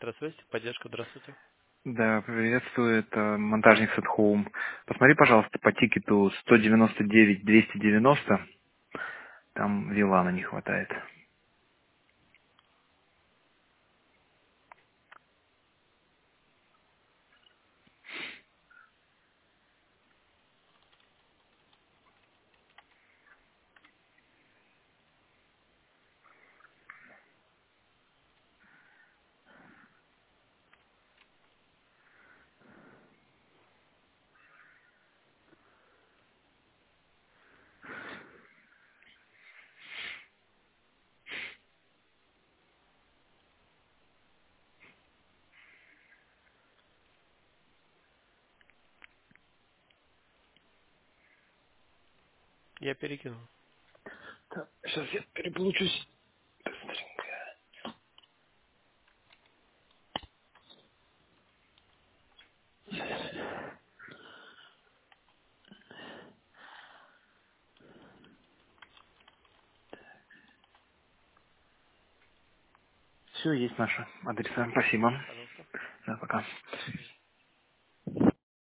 Здравствуйте, поддержка, здравствуйте. Да, приветствую, это монтажник Set Home. Посмотри, пожалуйста, по тикету 199-290, там вилана не хватает. Я перекинул. Так, сейчас я переполучусь. Все, есть наши адреса. Спасибо. Пожалуйста. Да, пока.